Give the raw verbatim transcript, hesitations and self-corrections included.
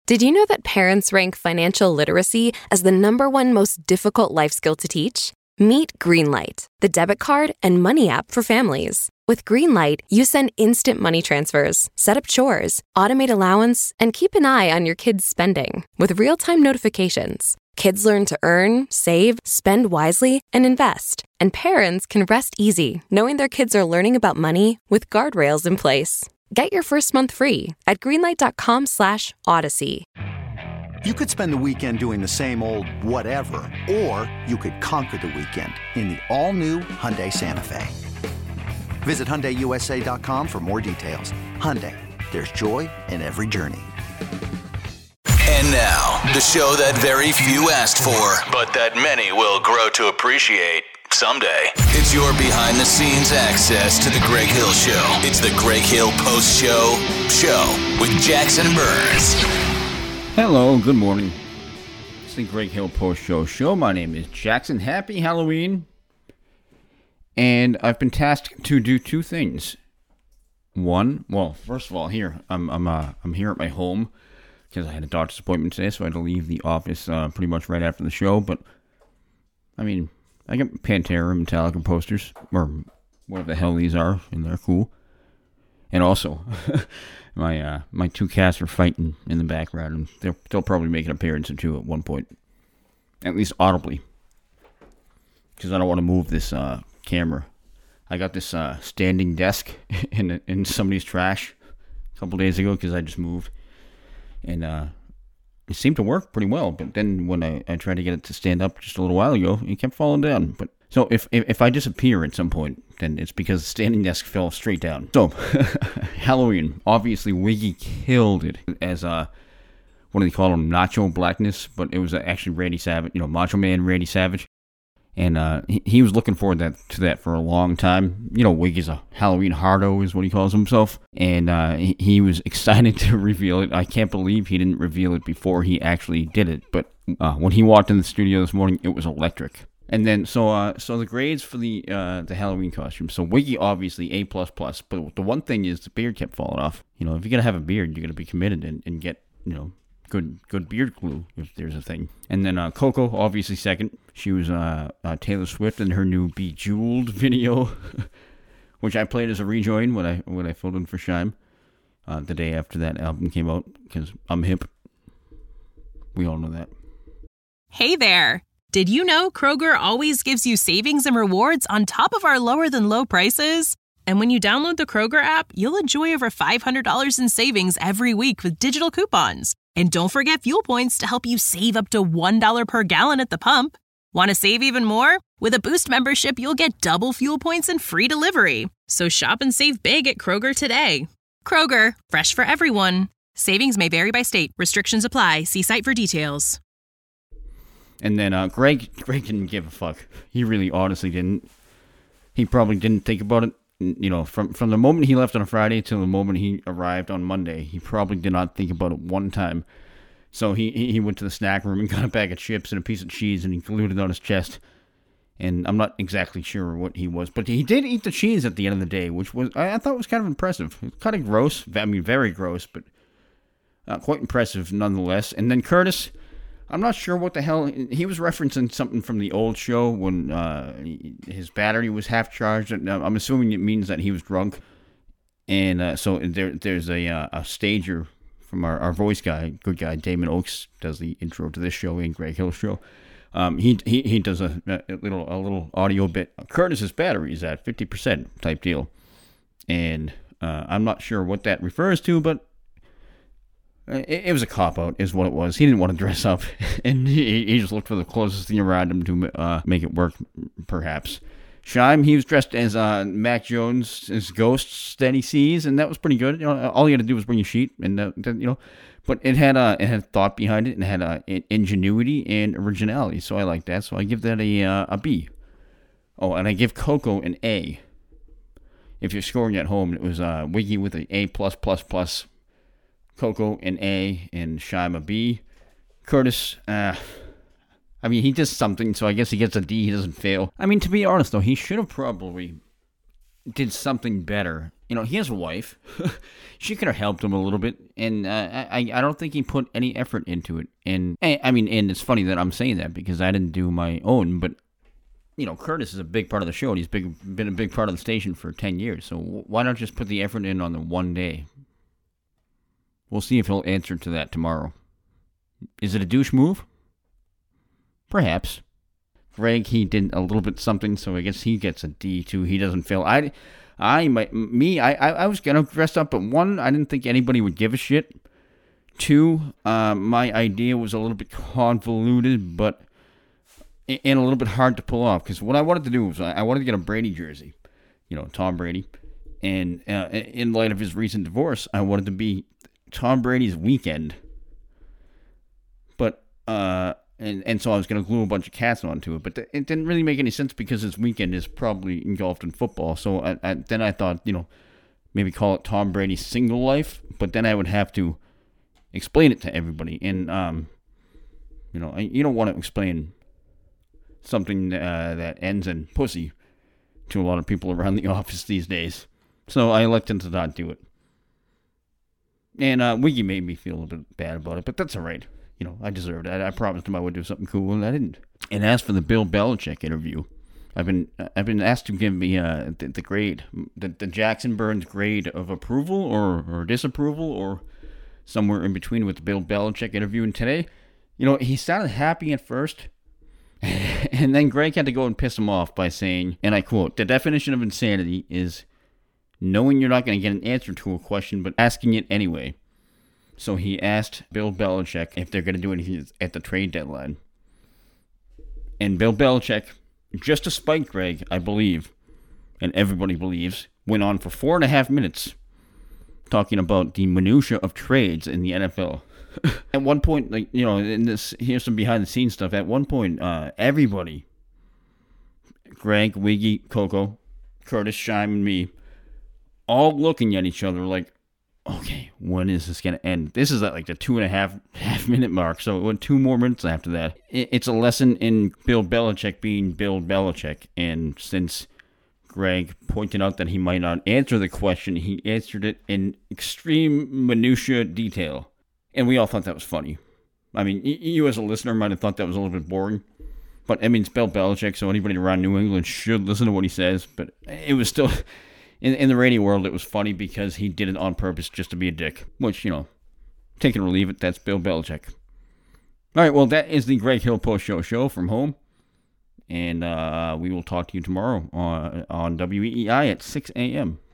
Did you know that parents rank financial literacy as the number one most difficult life skill to teach? Meet Greenlight, the debit card and money app for families. With Greenlight, you send instant money transfers, set up chores, automate allowance, and keep an eye on your kids' spending with real-time notifications. Kids learn to earn, save, spend wisely, and invest. And parents can rest easy knowing their kids are learning about money with guardrails in place. Get your first month free at greenlight.com slash odyssey. You could spend the weekend doing the same old whatever, or you could conquer the weekend in the all-new Hyundai Santa Fe. Visit Hyundai U S A dot com for more details. Hyundai, there's joy in every journey. And now, the show that very few asked for, but that many will grow to appreciate someday. It's your behind-the-scenes access to the Greg Hill Show. It's the Greg Hill Post-Show Show with Jackson Burns. Hello, good morning. It's the Greg Hill Post-Show Show. My name is Jackson. Happy Halloween. And I've been tasked to do two things. One, well, first of all, here, I'm I'm uh, I'm here at my home because I had a doctor's appointment today, so I had to leave the office uh, pretty much right after the show. But, I mean, I got Pantera and Metallica posters, or whatever the hell these are, and they're cool. And also, my uh, my two cats are fighting in the background, and they'll, they'll probably make an appearance or two at one point. At least audibly. Because I don't want to move this uh, camera. I got this uh, standing desk in in somebody's trash a couple days ago because I just moved. And uh, it seemed to work pretty well. But then when I, I tried to get it to stand up just a little while ago, it kept falling down. But so if, if if I disappear at some point, then it's because the standing desk fell straight down. So, Halloween. Obviously, Wiggy killed it as, uh, what do they call him? Nacho Blackness. But it was actually Randy Savage, you know, Macho Man Randy Savage. And uh, he, he was looking forward that, to that for a long time. You know, Wiggy's a Halloween hardo is what he calls himself. And uh, he, he was excited to reveal it. I can't believe he didn't reveal it before he actually did it. But uh, when he walked in the studio this morning, it was electric. And then, so uh, so the grades for the uh, the Halloween costume. So Wiggy, obviously, A++. But the one thing is the beard kept falling off. You know, if you're going to have a beard, you're going to be committed and, and get, you know, good good beard glue, if there's a thing. And then uh, Coco, obviously second. She was uh, uh, Taylor Swift in her new Bejeweled video, which I played as a rejoin when I when I filled in for Shime uh, the day after that album came out, because I'm hip. We all know that. Hey there! Did you know Kroger always gives you savings and rewards on top of our lower-than-low prices? And when you download the Kroger app, you'll enjoy over five hundred dollars in savings every week with digital coupons. And don't forget fuel points to help you save up to one dollar per gallon at the pump. Want to save even more? With a Boost membership, you'll get double fuel points and free delivery. So shop and save big at Kroger today. Kroger, fresh for everyone. Savings may vary by state. Restrictions apply. See site for details. And then uh, Greg, Greg didn't give a fuck. He really honestly didn't. He probably didn't think about it. You know, from, from the moment he left on a Friday till the moment he arrived on Monday, he probably did not think about it one time. So he, he went to the snack room and got a bag of chips and a piece of cheese and he glued it on his chest. And I'm not exactly sure what he was, but he did eat the cheese at the end of the day, which was I, I thought was kind of impressive. It was kind of gross. I mean, very gross, but uh, quite impressive nonetheless. And then Curtis, I'm not sure what the hell, he was referencing something from the old show when uh, his battery was half charged. I'm assuming it means that he was drunk. And uh, so there, there's a, uh, a stager from our, our voice guy, good guy, Damon Oaks, does the intro to this show and Greg Hill show. Um, he, he he does a, a little a little audio bit. Curtis's battery is at fifty percent type deal. And uh, I'm not sure what that refers to, but It, it was a cop-out, is what it was. He didn't want to dress up, and he, he just looked for the closest thing around him to uh, make it work, perhaps. Shime, he was dressed as uh, Mac Jones, his ghosts that he sees, and that was pretty good. You know, all he had to do was bring a sheet, and uh, you know, but it had uh, it had thought behind it, and it had uh, ingenuity and originality. So I like that. So I give that a uh, a B. Oh, and I give Coco an A. If you're scoring at home, it was uh, Wiggy with an A plus plus plus. Coco an A, and Shime a B. Curtis, uh, I mean, he does something, so I guess he gets a D. He doesn't fail. I mean, to be honest, though, he should have probably did something better you know, he has a wife. She could have helped him a little bit, and uh, I I don't think he put any effort into it. And I mean, and it's funny that I'm saying that because I didn't do my own, but you know, Curtis is a big part of the show, and he's big been a big part of the station for ten years. So why not just put the effort in on the one day? We'll see if he'll answer to that tomorrow. Is it a douche move? Perhaps. Greg, he did a little bit something, so I guess he gets a D too. He doesn't fail. I, I, my, me, I, I was gonna dress up, but one, I didn't think anybody would give a shit. Two, uh, my idea was a little bit convoluted, but and a little bit hard to pull off. Because what I wanted to do was I wanted to get a Brady jersey, you know, Tom Brady, and uh, in light of his recent divorce, I wanted to be Tom Brady's weekend. But uh. And and so I was going to glue a bunch of cats onto it, but th- it didn't really make any sense because his weekend is probably engulfed in football. So I, I, then I thought, you know, maybe call it Tom Brady's single life, but then I would have to explain it to everybody. And, um, you know, I, you don't want to explain something uh, that ends in pussy to a lot of people around the office these days. So I elected to not do it. And uh, Wiggy made me feel a bit bad about it, but that's all right. You know, I deserved it. I, I promised him I would do something cool, and I didn't. And as for the Bill Belichick interview, I've been I've been asked to give me uh, the, the grade, the, the Jackson Burns grade of approval or, or disapproval, or somewhere in between with the Bill Belichick interview. And today, you know, he sounded happy at first, and then Greg had to go and piss him off by saying, and I quote, "The definition of insanity is knowing you're not going to get an answer to a question, but asking it anyway." So he asked Bill Belichick if they're going to do anything at the trade deadline. And Bill Belichick, just to spite Greg, I believe, and everybody believes, went on for four and a half minutes talking about the minutia of trades in the N F L. At one point, like you know, in this, here's some behind-the-scenes stuff. At one point, uh, everybody, Greg, Wiggy, Coco, Curtis, Shime, and me, all looking at each other like, okay, when is this going to end? This is at like the two and a half half minute mark, so it went two more minutes after that. It's a lesson in Bill Belichick being Bill Belichick, and since Greg pointed out that he might not answer the question, he answered it in extreme minutia detail, and we all thought that was funny. I mean, you as a listener might have thought that was a little bit boring, but I mean, it's Bill Belichick, so anybody around New England should listen to what he says, but it was still... In in the radio world, it was funny because he did it on purpose just to be a dick. Which, you know, take it or leave it, that's Bill Belichick. All right, well, that is the Greg Hill Post Show show from home. And uh, we will talk to you tomorrow on, on W E E I at six a.m.